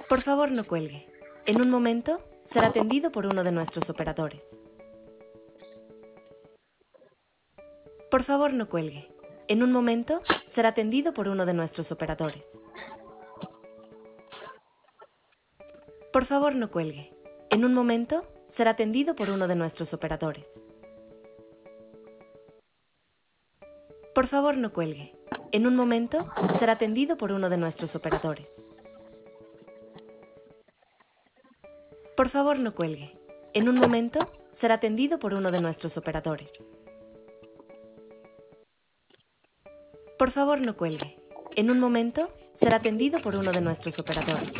Por favor, no cuelgue. En un momento será atendido por uno de nuestros operadores. Por favor, no cuelgue. En un momento será atendido por uno de nuestros operadores. Por favor, no cuelgue. En un momento será atendido por uno de nuestros operadores. Por favor, no cuelgue. En un momento será atendido por uno de nuestros operadores. Por favor, no cuelgue. En un momento será atendido por uno de nuestros operadores. Por favor, no cuelgue. En un momento será atendido por uno de nuestros operadores.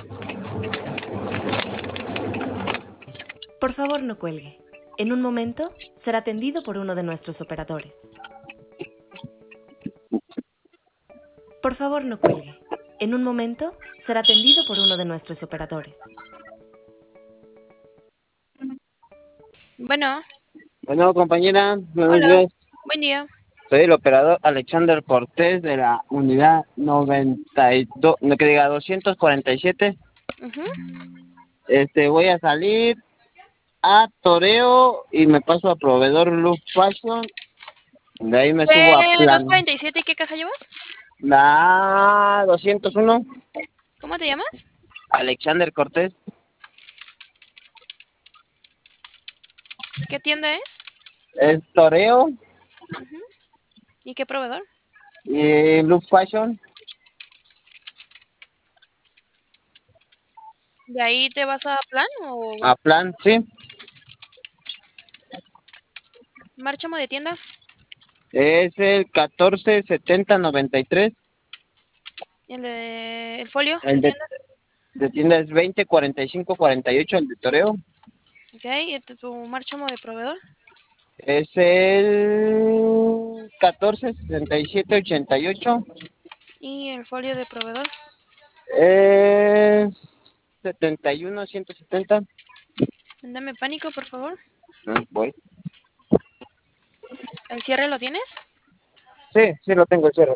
Por favor, no cuelgue. En un momento será atendido por uno de nuestros operadores. Por favor, no cuelgue. En un momento será atendido por uno de nuestros operadores. Bueno, Bueno, compañera, buenos hola, días. buen día. Soy el operador Alexander Cortés de la unidad 92, no que diga 247. Ujú. Voy a salir a Toreo y me paso a proveedor Luz Fashion. De ahí me subo a ¿Qué Plan. 247 y qué casa llevas? La 201, ¿Cómo te llamas? Alexander Cortés. ¿Qué tienda es? Es Toreo Ujú. ¿Y qué proveedor? y Luz Fashion. ¿De ahí te vas a Plan o A Plan, sí. Márchamo de tienda? Es el 147093. ¿El folio El de de, tienda? de tienda es 204548, el de Toreo. Ok, ¿y tu márchamo de proveedor? Es el 146788. ¿Y el folio de proveedor? Es 71170. Dame pánico, por favor. Voy. ¿El cierre lo tienes? Sí, sí lo tengo el cierre.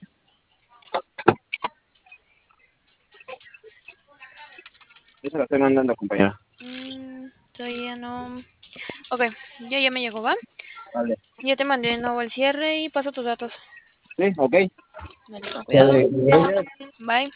Yo se lo estoy mandando, compañera. Todavía no. Ok, ya me llegó, ¿va? Vale. Ya te mandé de nuevo el cierre y paso tus datos. Sí, ok. Dale, con cuidado. Bye.